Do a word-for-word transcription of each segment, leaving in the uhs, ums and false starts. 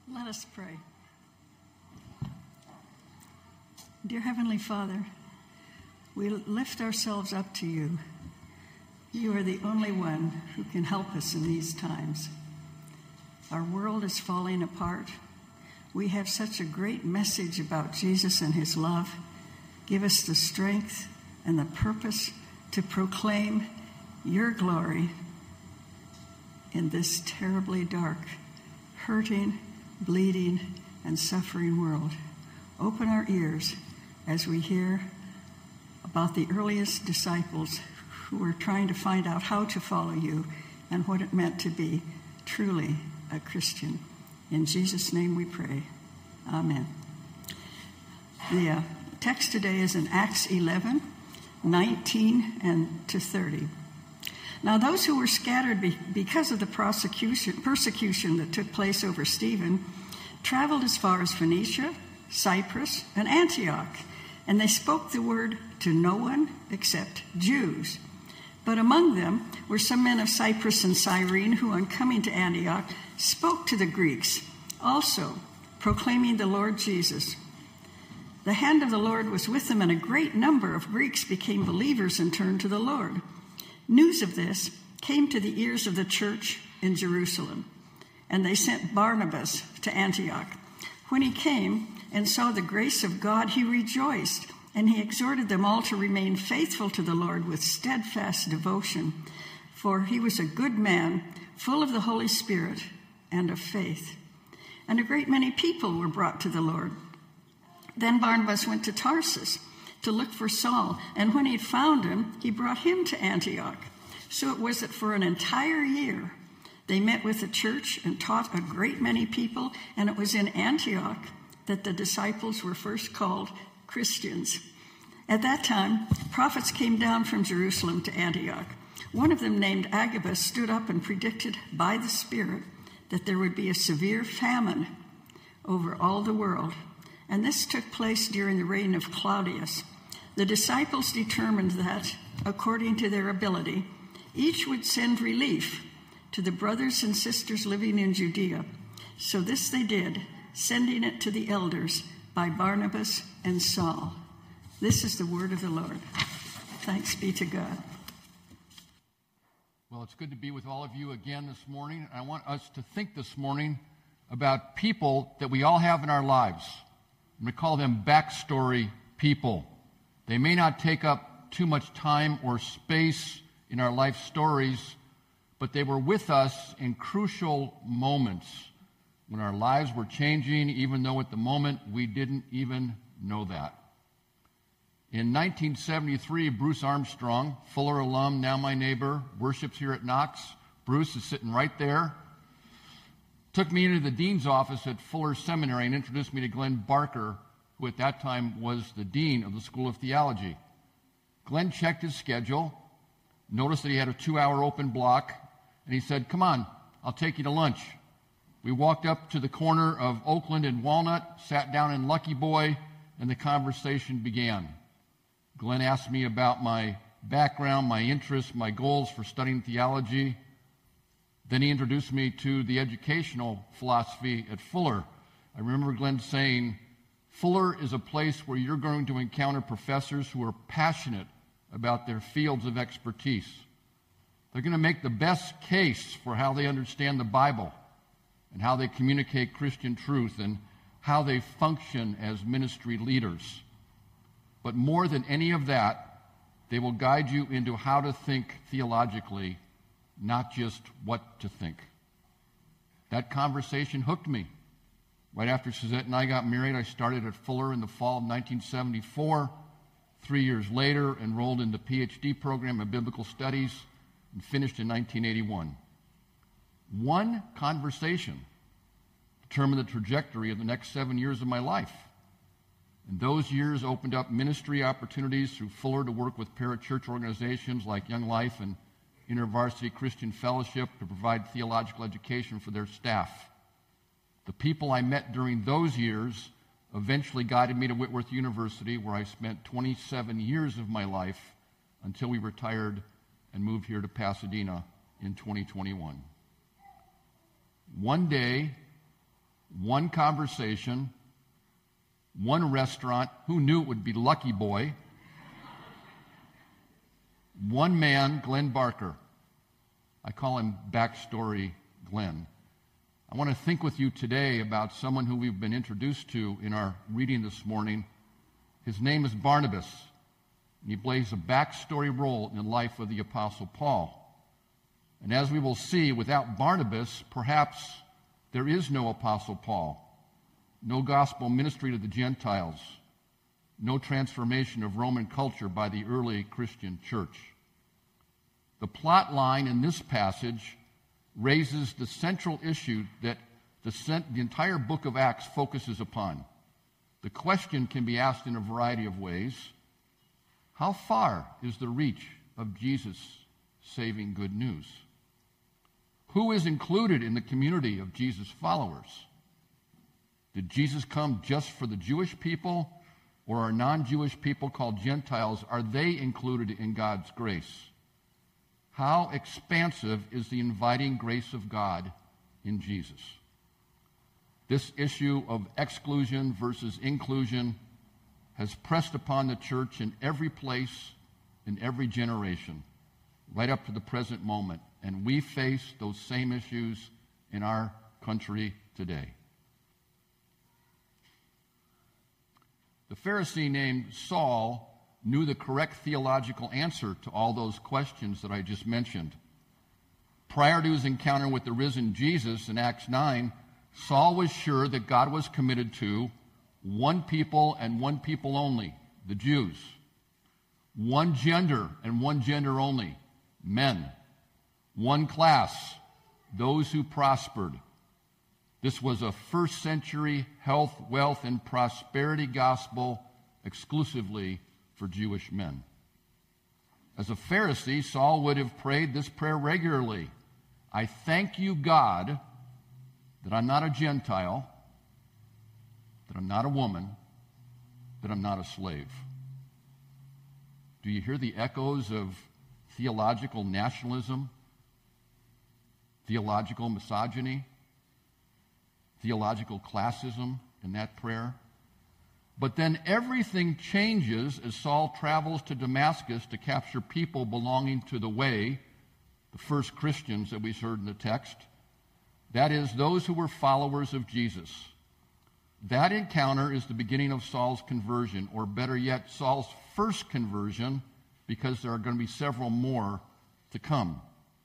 Let us pray. Dear Heavenly Father, we lift ourselves up to you. You are the only one who can help us in these times. Our world is falling apart. We have such a great message about Jesus and his love. Give us the strength and the purpose to proclaim your glory in this terribly dark, hurting, bleeding, and suffering world. Open our ears as we hear about the earliest disciples who were trying to find out how to follow you and what it meant to be truly a Christian. In Jesus' name we pray. Amen. The uh, text today is in Acts eleven, nineteen and to thirty. Now those who were scattered be- because of the prosecution, persecution that took place over Stephen traveled as far as Phoenicia, Cyprus, and Antioch, and they spoke the word to no one except Jews. But among them were some men of Cyprus and Cyrene who, on coming to Antioch, spoke to the Greeks, also proclaiming the Lord Jesus. The hand of the Lord was with them, and a great number of Greeks became believers and turned to the Lord. News of this came to the ears of the church in Jerusalem, and they sent Barnabas to Antioch. When he came and saw the grace of God, he rejoiced, and he exhorted them all to remain faithful to the Lord with steadfast devotion, for he was a good man, full of the Holy Spirit and of faith. And a great many people were brought to the Lord. Then Barnabas went to Tarsus to look for Saul, and when he had found him, he brought him to Antioch. So it was that for an entire year they met with the church and taught a great many people, and it was in Antioch that the disciples were first called Christians. At that time, prophets came down from Jerusalem to Antioch. One of them, named Agabus, stood up and predicted by the Spirit that there would be a severe famine over all the world. And this took place during the reign of Claudius. The disciples determined that, according to their ability, each would send relief to the brothers and sisters living in Judea. So this they did, sending it to the elders by Barnabas and Saul. This is the word of the Lord. Thanks be to God. Well, it's good to be with all of you again this morning. I want us to think this morning about people that we all have in our lives. I'm going to call them backstory people. They may not take up too much time or space in our life stories, but they were with us in crucial moments when our lives were changing, even though at the moment we didn't even know that. In nineteen seventy-three, Bruce Armstrong, Fuller alum, now my neighbor, worships here at Knox. Bruce is sitting right there. Took me into the dean's office at Fuller Seminary and introduced me to Glenn Barker, who at that time was the dean of the School of Theology. Glenn checked his schedule, noticed that he had a two-hour open block, and he said, "Come on, I'll take you to lunch." We walked up to the corner of Oakland and Walnut, sat down in Lucky Boy, and the conversation began. Glenn asked me about my background, my interests, my goals for studying theology. Then he introduced me to the educational philosophy at Fuller. I remember Glenn saying, "Fuller is a place where you're going to encounter professors who are passionate about their fields of expertise. They're going to make the best case for how they understand the Bible and how they communicate Christian truth and how they function as ministry leaders. But more than any of that, they will guide you into how to think theologically, not just what to think." That conversation hooked me. Right after Suzette and I got married, I started at Fuller in the fall of nineteen seventy-four. Three years later, enrolled in the P H D program in Biblical Studies and finished in nineteen eighty-one. One conversation determined the trajectory of the next seven years of my life. And those years opened up ministry opportunities through Fuller to work with parachurch organizations like Young Life and InterVarsity Christian Fellowship to provide theological education for their staff. The people I met during those years eventually guided me to Whitworth University, where I spent twenty-seven years of my life until we retired and moved here to Pasadena in twenty twenty-one. One day, one conversation, one restaurant. Who knew it would be Lucky Boy? One man, Glenn Barker. I call him Backstory Glenn. I want to think with you today about someone who we've been introduced to in our reading this morning. His name is Barnabas, and he plays a backstory role in the life of the Apostle Paul. And as we will see, without Barnabas, perhaps there is no Apostle Paul, no gospel ministry to the Gentiles, no transformation of Roman culture by the early Christian church. The plot line in this passage raises the central issue that the, cent- the entire book of Acts focuses upon. The question can be asked in a variety of ways. How far is the reach of Jesus' saving good news? Who is included in the community of Jesus' followers? Did Jesus come just for the Jewish people, or are non-Jewish people called Gentiles, are they included in God's grace? How expansive is the inviting grace of God in Jesus? This issue of exclusion versus inclusion has pressed upon the church in every place, in every generation, right up to the present moment. And we face those same issues in our country today. The Pharisee named Saul knew the correct theological answer to all those questions that I just mentioned. Prior to his encounter with the risen Jesus in Acts nine, Saul was sure that God was committed to one people and one people only, the Jews. One gender and one gender only, men. One class, those who prospered. This was a first century health, wealth, and prosperity gospel exclusively for Jewish men. As a Pharisee, Saul would have prayed this prayer regularly. I thank you, God, that I'm not a Gentile, that I'm not a woman, that I'm not a slave. Do you hear the echoes of theological nationalism, theological misogyny, theological classism in that prayer? But then everything changes as Saul travels to Damascus to capture people belonging to the way, the first Christians that we heard in the text. That is, those who were followers of Jesus. That encounter is the beginning of Saul's conversion, or better yet, Saul's first conversion, because there are going to be several more to come.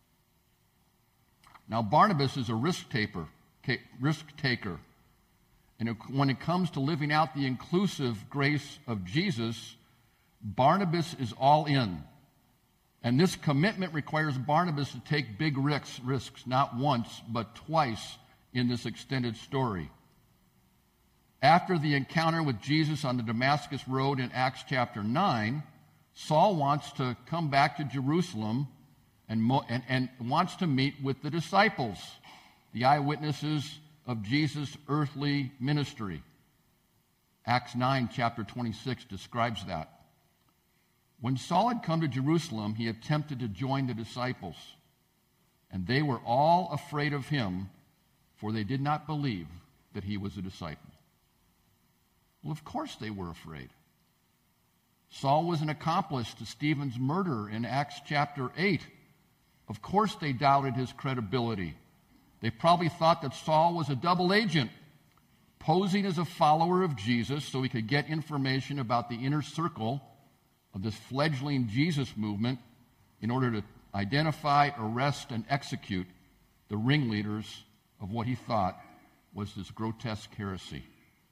Now, Barnabas is a risk taker, risk taker. And when it comes to living out the inclusive grace of Jesus, Barnabas is all in. And this commitment requires Barnabas to take big risks, risks, not once, but twice in this extended story. After the encounter with Jesus on the Damascus Road in Acts chapter nine, Saul wants to come back to Jerusalem and, mo- and, and wants to meet with the disciples, the eyewitnesses of Jesus' earthly ministry. Acts nine, chapter twenty-six describes that. When Saul had come to Jerusalem, he attempted to join the disciples, and they were all afraid of him, for they did not believe that he was a disciple. Well, of course they were afraid. Saul was an accomplice to Stephen's murder in Acts chapter eight. Of course they doubted his credibility. They probably thought that Saul was a double agent, posing as a follower of Jesus so he could get information about the inner circle of this fledgling Jesus movement in order to identify, arrest, and execute the ringleaders of what he thought was this grotesque heresy.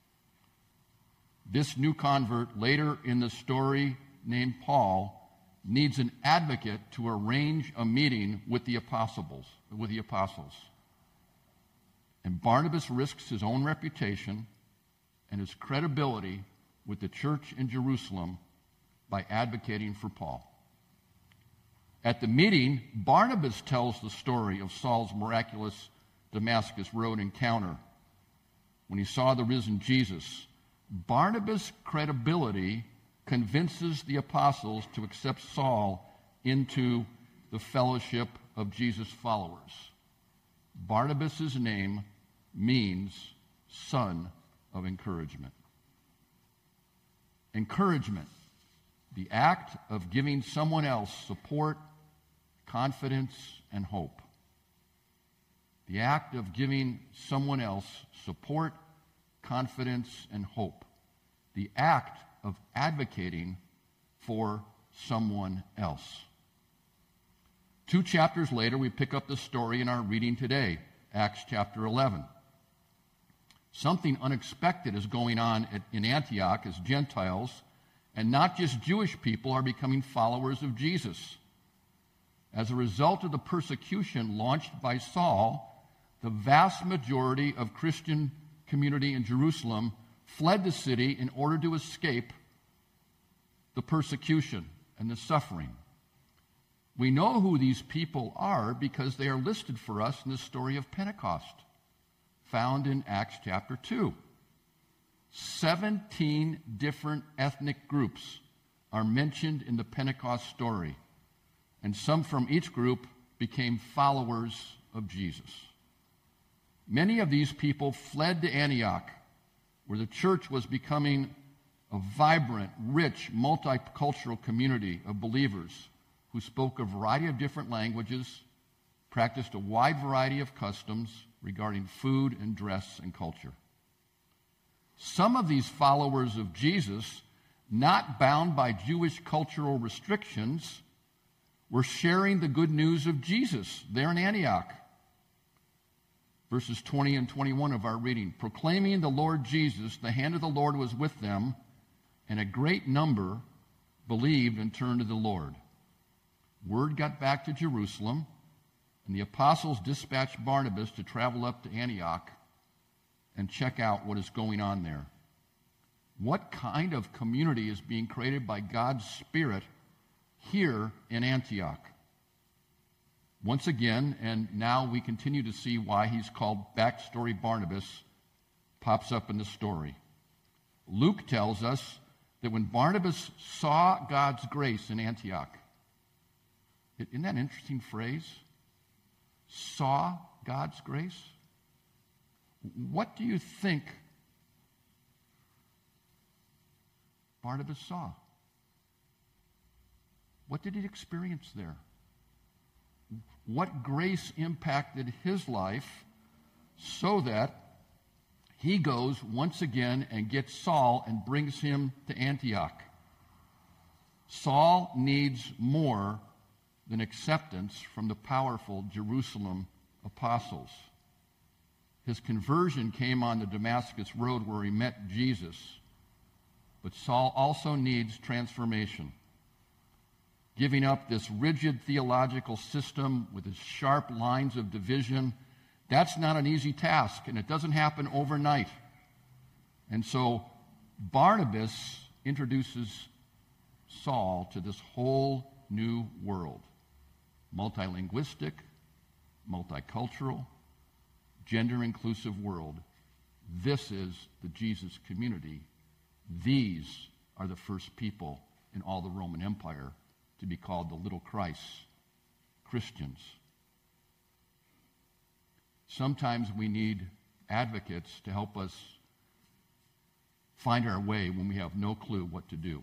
This new convert, later in the story named Paul, needs an advocate to arrange a meeting with the apostles, with the apostles. And Barnabas risks his own reputation and his credibility with the church in Jerusalem by advocating for Paul. At the meeting, Barnabas tells the story of Saul's miraculous Damascus Road encounter when he saw the risen Jesus. Barnabas' credibility convinces the apostles to accept Saul into the fellowship of Jesus' followers. Barnabas' name means son of encouragement. Encouragement, the act of giving someone else support, confidence, and hope. The act of giving someone else support, confidence, and hope. The act of advocating for someone else. Two chapters later, we pick up the story in our reading today, Acts chapter eleven. Something unexpected is going on at, in Antioch as Gentiles, and not just Jewish people, are becoming followers of Jesus. As a result of the persecution launched by Saul, the vast majority of Christian community in Jerusalem fled the city in order to escape the persecution and the suffering. We know who these people are because they are listed for us in the story of Pentecost, found in Acts chapter two. Seventeen different ethnic groups are mentioned in the Pentecost story, and some from each group became followers of Jesus. Many of these people fled to Antioch, where the church was becoming a vibrant, rich, multicultural community of believers who spoke a variety of different languages, practiced a wide variety of customs regarding food and dress and culture. Some of these followers of Jesus, not bound by Jewish cultural restrictions, were sharing the good news of Jesus there in Antioch. Verses twenty and twenty-one of our reading. Proclaiming the Lord Jesus, the hand of the Lord was with them, and a great number believed and turned to the Lord. Word got back to Jerusalem, and the apostles dispatched Barnabas to travel up to Antioch and check out what is going on there. What kind of community is being created by God's Spirit here in Antioch? Once again, and now we continue to see why he's called Backstory Barnabas, pops up in the story. Luke tells us that when Barnabas saw God's grace in Antioch, isn't that an interesting phrase? Saw God's grace? What do you think Barnabas saw? What did he experience there? What grace impacted his life so that he goes once again and gets Saul and brings him to Antioch? Saul needs more than acceptance from the powerful Jerusalem apostles. His conversion came on the Damascus road where he met Jesus. But Saul also needs transformation. Giving up this rigid theological system with its sharp lines of division, that's not an easy task, and it doesn't happen overnight. And so Barnabas introduces Saul to this whole new world. Multilinguistic, multicultural, gender-inclusive world. This is the Jesus community. These are the first people in all the Roman Empire to be called the little Christs, Christians. Sometimes we need advocates to help us find our way when we have no clue what to do.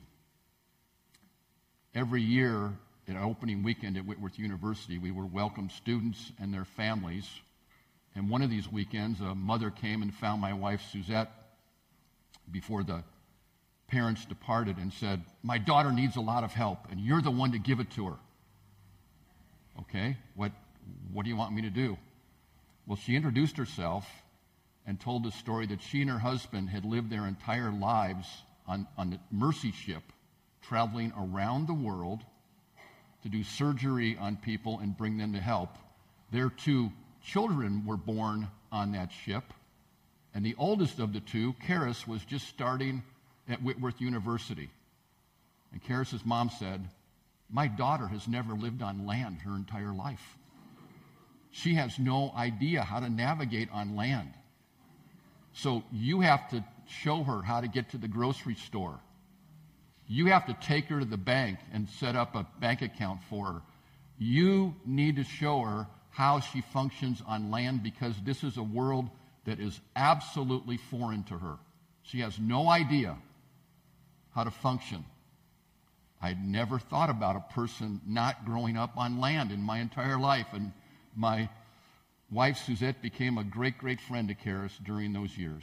Every year, at our opening weekend at Whitworth University, we would welcome students and their families. And one of these weekends, a mother came and found my wife, Suzette, before the parents departed and said, "My daughter needs a lot of help, and you're the one to give it to her." Okay, what, what do you want me to do? Well, she introduced herself and told the story that she and her husband had lived their entire lives on, on the Mercy ship, traveling around the world to do surgery on people and bring them to help. Their two children were born on that ship, and the oldest of the two, Karis, was just starting at Whitworth University. And Karis's mom said, "My daughter has never lived on land her entire life. She has no idea how to navigate on land. So you have to show her how to get to the grocery store. You have to take her to the bank and set up a bank account for her. You need to show her how she functions on land, because this is a world that is absolutely foreign to her. She has no idea how to function. I'd never thought about a person not growing up on land in my entire life, and my wife, Suzette, became a great, great friend to Karis during those years.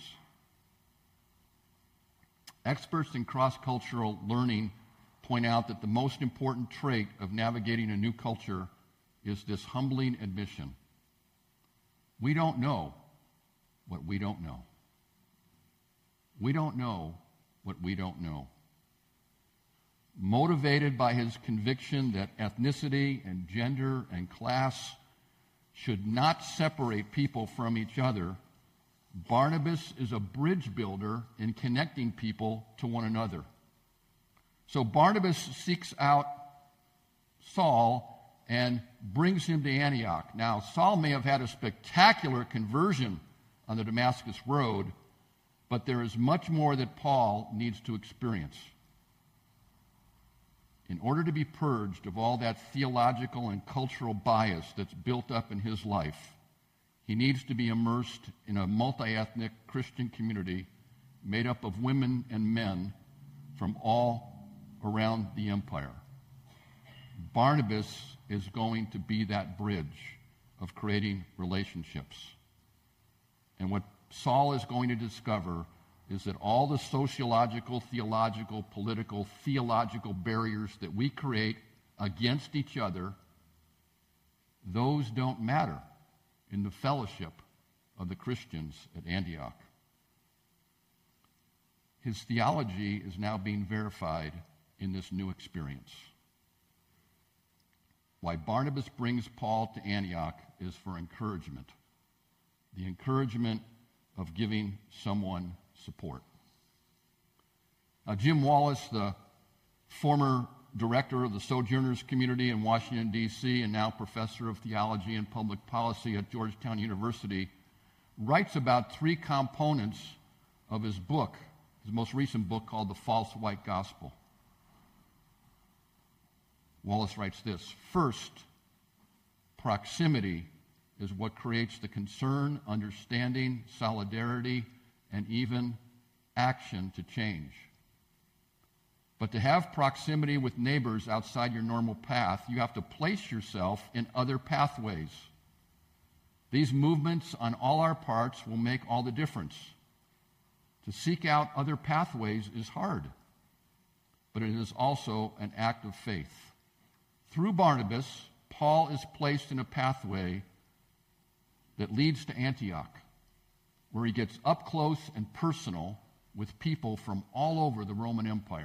Experts in cross-cultural learning point out that the most important trait of navigating a new culture is this humbling admission. We don't know what we don't know. We don't know what we don't know. Motivated by his conviction that ethnicity and gender and class should not separate people from each other, Barnabas is a bridge builder in connecting people to one another. So Barnabas seeks out Saul and brings him to Antioch. Now, Saul may have had a spectacular conversion on the Damascus Road, but there is much more that Paul needs to experience. In order to be purged of all that theological and cultural bias that's built up in his life, he needs to be immersed in a multi-ethnic Christian community made up of women and men from all around the empire. Barnabas is going to be that bridge of creating relationships. And what Saul is going to discover is that all the sociological, theological, political, theological barriers that we create against each other, those don't matter in the fellowship of the Christians at Antioch. His theology is now being verified in this new experience. Why Barnabas brings Paul to Antioch is for encouragement. The encouragement of giving someone support. Now, Jim Wallace, the former director of the Sojourners Community in Washington, D C, and now professor of theology and public policy at Georgetown University, writes about three components of his book, his most recent book called The False White Gospel. Wallace writes this: first, proximity is what creates the concern, understanding, solidarity, and even action to change. But to have proximity with neighbors outside your normal path, you have to place yourself in other pathways. These movements on all our parts will make all the difference. To seek out other pathways is hard, but it is also an act of faith. Through Barnabas, Paul is placed in a pathway that leads to Antioch, where he gets up close and personal with people from all over the Roman Empire.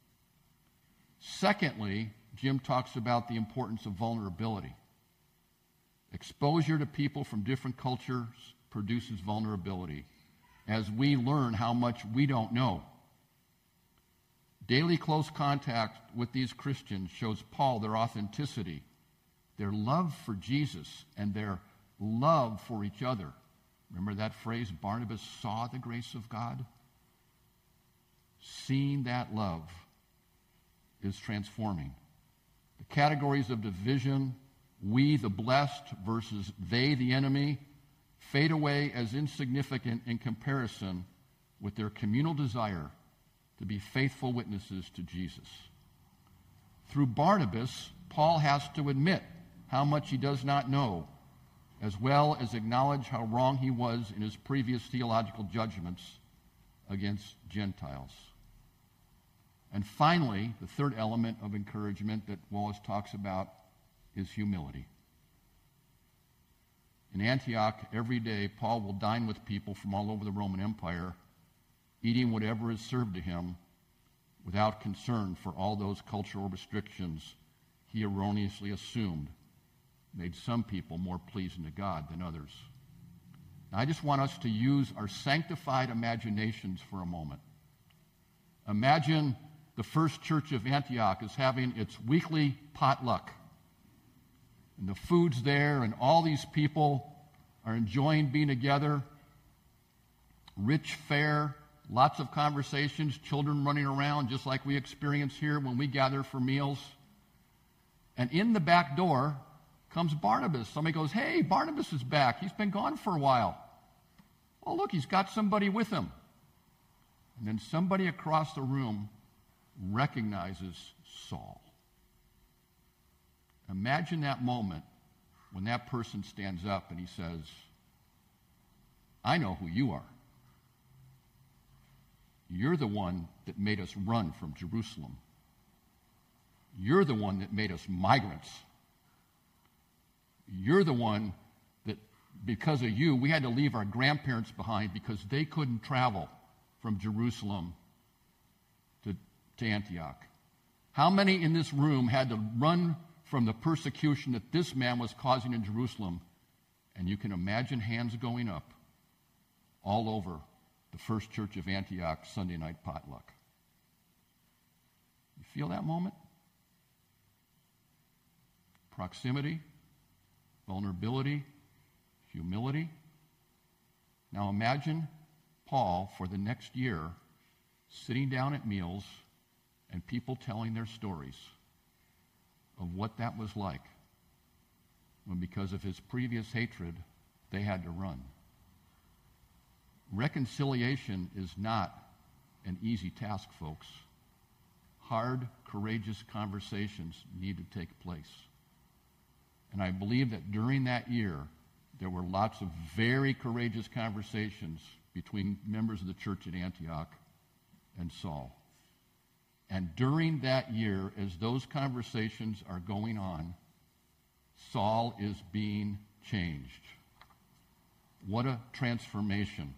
Secondly, Jim talks about the importance of vulnerability. Exposure to people from different cultures produces vulnerability, as we learn how much we don't know. Daily close contact with these Christians shows Paul their authenticity, their love for Jesus, and their love for each other. Remember that phrase, Barnabas saw the grace of God? Seeing that love is transforming. The categories of division, we the blessed versus they the enemy, fade away as insignificant in comparison with their communal desire to be faithful witnesses to Jesus. Through Barnabas, Paul has to admit how much he does not know, as well as acknowledge how wrong he was in his previous theological judgments against Gentiles. And finally, the third element of encouragement that Wallace talks about is humility. In Antioch, every day, Paul will dine with people from all over the Roman Empire, eating whatever is served to him without concern for all those cultural restrictions he erroneously assumed made some people more pleasing to God than others. Now, I just want us to use our sanctified imaginations for a moment. Imagine the first church of Antioch is having its weekly potluck. And the food's there, and all these people are enjoying being together. Rich fare, lots of conversations, children running around just like we experience here when we gather for meals. And in the back door comes Barnabas. Somebody goes, "Hey, Barnabas is back. He's been gone for a while." Oh, look, he's got somebody with him. And then somebody across the room recognizes Saul. Imagine that moment when that person stands up and he says, I know who you are. You're the one that made us run from Jerusalem. You're the one that made us migrants. You're the one that, because of you, we had to leave our grandparents behind because they couldn't travel from Jerusalem to, to Antioch. How many in this room had to run from the persecution that this man was causing in Jerusalem? And you can imagine hands going up all over the First Church of Antioch Sunday night potluck. You feel that moment? Proximity, vulnerability, humility. Now imagine Paul for the next year sitting down at meals and people telling their stories of what that was like when, because of his previous hatred, they had to run. Reconciliation is not an easy task, folks. Hard, courageous conversations need to take place. And I believe that during that year, there were lots of very courageous conversations between members of the church at Antioch and Saul. And during that year, as those conversations are going on, Saul is being changed. What a transformation.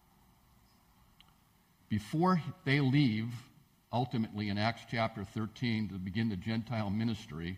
Before they leave, ultimately in Acts chapter thirteen, to begin the Gentile ministry,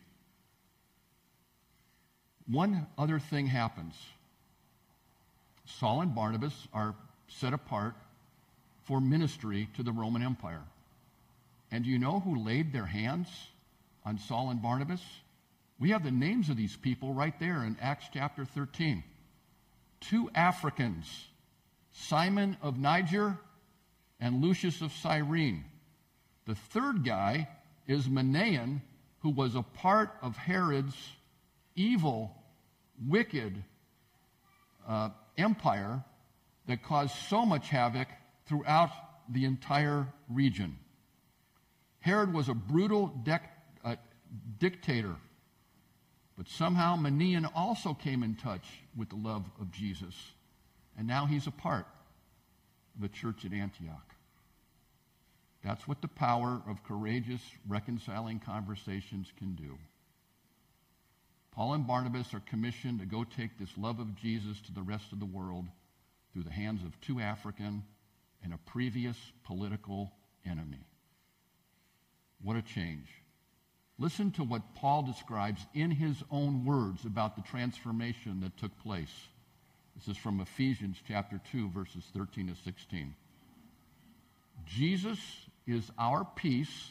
one other thing happens. Saul and Barnabas are set apart for ministry to the Roman Empire. And do you know who laid their hands on Saul and Barnabas? We have the names of these people right there in Acts chapter thirteen. Two Africans, Simon of Niger and Lucius of Cyrene. The third guy is Manaen, who was a part of Herod's evil, wicked uh, empire that caused so much havoc throughout the entire region. Herod was a brutal dec- uh, dictator, but somehow Manaen also came in touch with the love of Jesus, and now he's a part of the church at Antioch. That's what the power of courageous, reconciling conversations can do. Paul and Barnabas are commissioned to go take this love of Jesus to the rest of the world through the hands of two African and a previous political enemy. What a change. Listen to what Paul describes in his own words about the transformation that took place. This is from Ephesians chapter two, verses thirteen to sixteen. Jesus is our peace.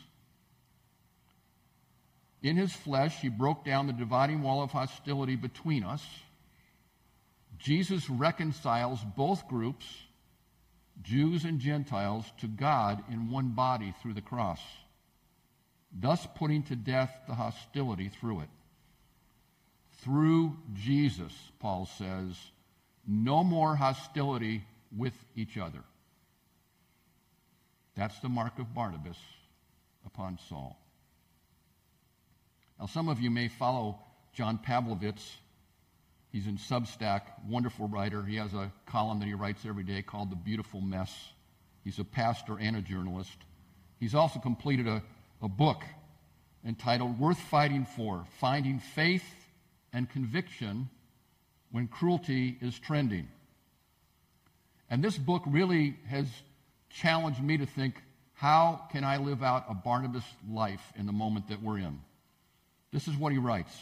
In his flesh, he broke down the dividing wall of hostility between us. Jesus reconciles both groups, Jews and Gentiles, to God in one body through the cross, thus putting to death the hostility through it. Through Jesus, Paul says, no more hostility with each other. That's the mark of Barnabas upon Saul. Now, some of you may follow John Pavlovitz. He's in Substack, wonderful writer. He has a column that he writes every day called The Beautiful Mess. He's a pastor and a journalist. He's also completed a, a book entitled Worth Fighting For, Finding Faith and Conviction When Cruelty is Trending. And this book really has challenged me to think, how can I live out a Barnabas life in the moment that we're in? This is what he writes.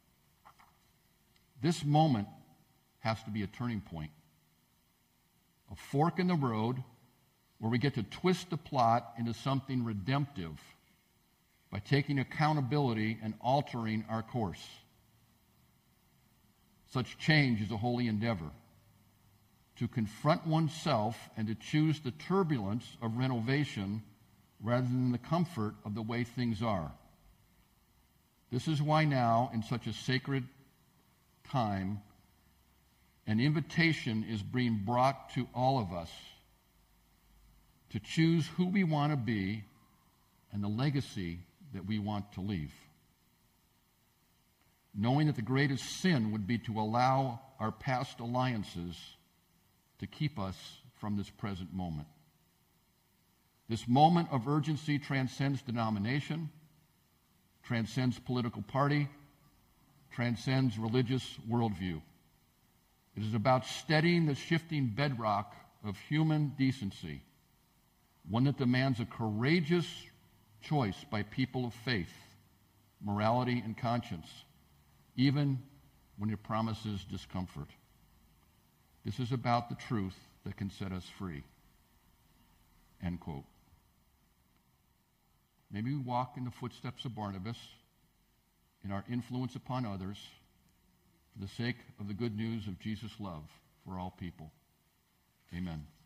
This moment has to be a turning point, a fork in the road where we get to twist the plot into something redemptive by taking accountability and altering our course. Such change is a holy endeavor. To confront oneself and to choose the turbulence of renovation rather than the comfort of the way things are. This is why now, in such a sacred time, An invitation is being brought to all of us to choose who we want to be and the legacy that we want to leave. Knowing that the greatest sin would be to allow our past alliances to keep us from this present moment. This moment of urgency transcends denomination, transcends political party, transcends religious worldview. It is about steadying the shifting bedrock of human decency, one that demands a courageous choice by people of faith, morality, and conscience, even when it promises discomfort. This is about the truth that can set us free. End quote. Maybe we walk in the footsteps of Barnabas in our influence upon others for the sake of the good news of Jesus' love for all people. Amen.